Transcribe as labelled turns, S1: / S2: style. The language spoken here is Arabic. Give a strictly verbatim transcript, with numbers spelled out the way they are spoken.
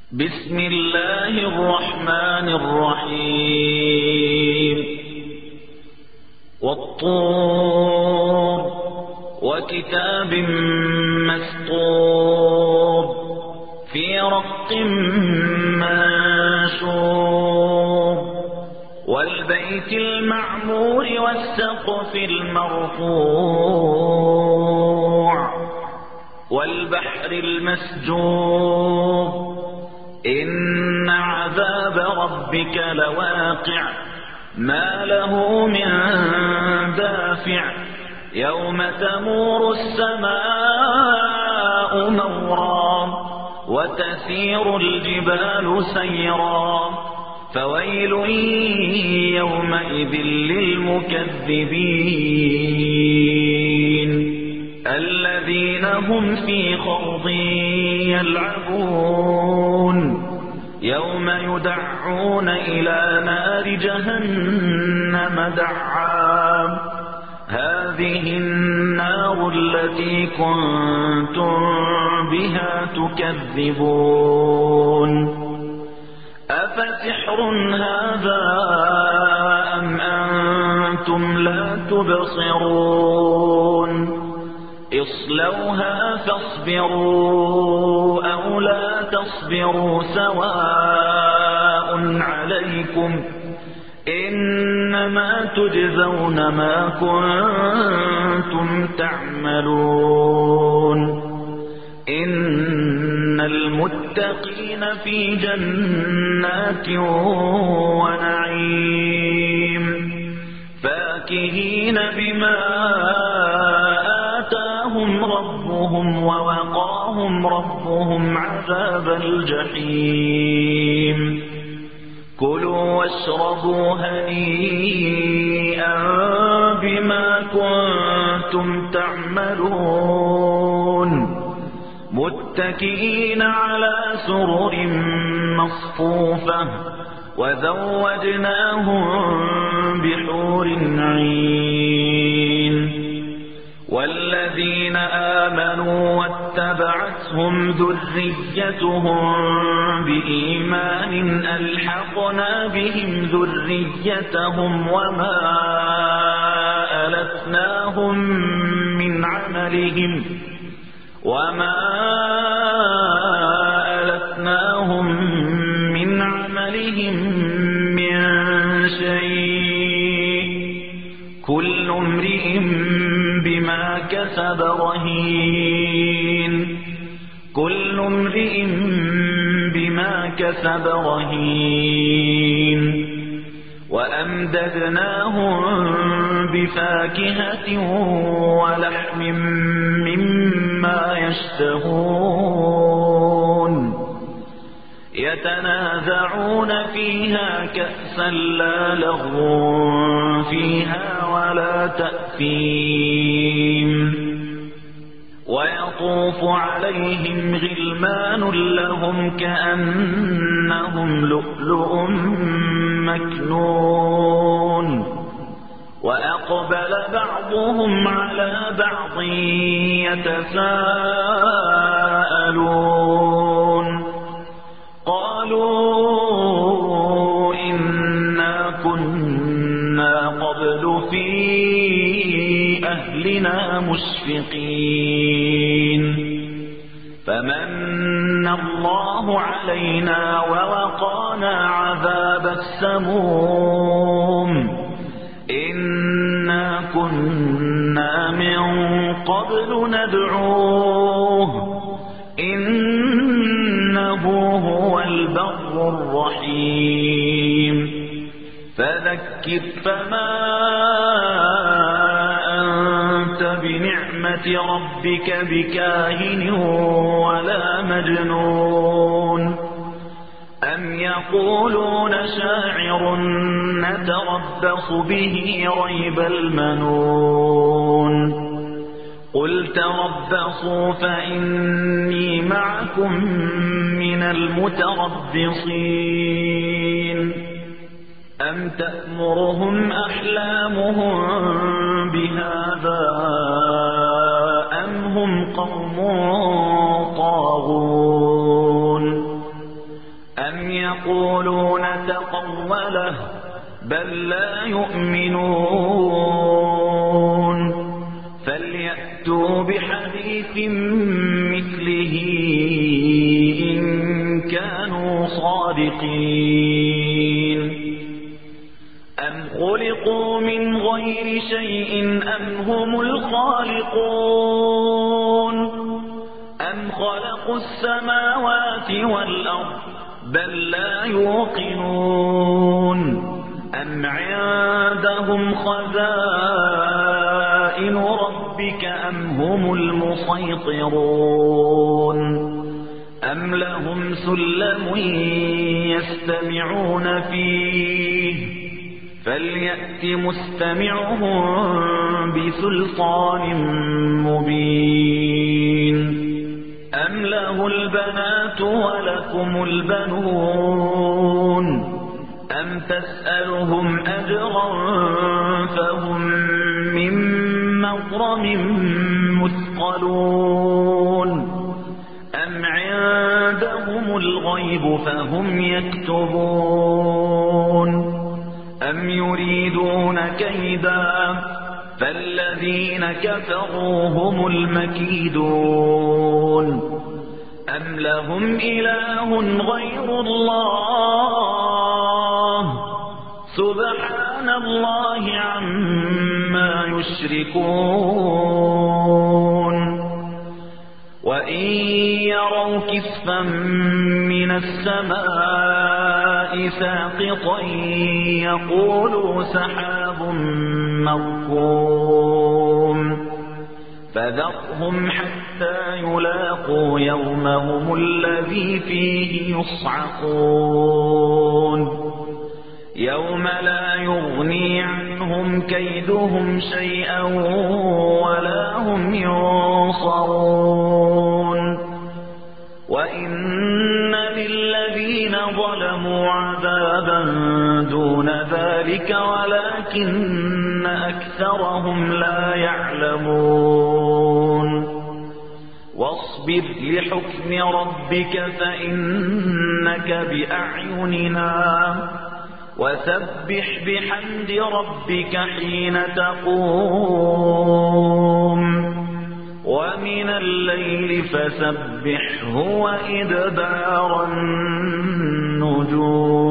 S1: بسم الله الرحمن الرحيم والطور وكتاب مسطور في رق منشور والبيت المعمور والسقف المرفوع والبحر المسجور إن عذاب ربك لواقع ما له من دافع يوم تمور السماء مورا وتسير الجبال سيرا فويل يومئذ للمكذبين الذين هم في خوض يلعبون يوم يدعون إلى نار جهنم دعا هذه النار التي كنتم بها تكذبون أفسحر هذا أم أنتم لا تبصرون اصلوها فاصبروا أو لا تصبروا سواء عليكم إنما تجزون ما كنتم تعملون إن المتقين في جنات ونعيم فاكهين بما آتاهم ربهم ووقاهم ربهم عذاب الجحيم كلوا واشربوا هنيئا بما كنتم تعملون متكئين على سرر مصفوفة وزوجناهم بحور عين والذين آمنوا واتبعتهم ذريتهم بإيمان ألحقنا بهم ذريتهم وما ألتناهم من عملهم وما ألتناهم من عملهم من شيء كل امرئ بما كسب رهين كل امرئ بما كسب رهين وأمددناهم بفاكهة ولحم مما يشتهون يتنازعون فيها كأسا لا لغو فيها ولا تأثيم ويطوف عليهم غلمان لهم كأنهم لؤلؤ مكنون وأقبل بعضهم على بعض يتساءلون قالوا إنا كنا قبل في أهلنا مشفقين فمن الله علينا ووقانا عذاب السموم إنا كنا من قبل ندعوه إنه هو البر الرحيم فذكر فما أنت بنعمة ربك بكاهن ولا مجنون أم يقولون شاعر نتربص به ريب المنون قل تربصوا فإني معكم من المتربصين أم تأمرهم أحلامهم بهذا أم هم قوم طاغون يقولون تقوله بل لا يؤمنون فليأتوا بحديث مثله إن كانوا صادقين أم خلقوا من غير شيء أم هم الخالقون أم خلقوا السماوات والأرض بل لا يوقنون أم عندهم خزائن ربك أم هم المسيطرون أم لهم سلم يستمعون فيه فليأت مستمعهم بسلطان مبين أم له البنات ولكم البنون أم تسألهم أجرا فهم من مغرم مثقلون أم عندهم الغيب فهم يكتبون أم يريدون كيدا فالذين كفروا هم المكيدون أم لهم إله غير الله سبحان الله عما يشركون وإن يروا كسفا من السماء ساقطا يقولوا سحاب مركوم فذرهم حتى يلاقوا يومهم الذي فيه يصعقون يوم لا يغني عنهم كيدهم شيئا ولا هم ينصرون وإن للذين ظلموا عذابا دون ذلك ولكن أكثرهم لا يعلمون واصبر لحكم ربك فإنك بأعيننا وسبح بحمد ربك حين تقوم ومن الليل فسبحه وإدبار النجوم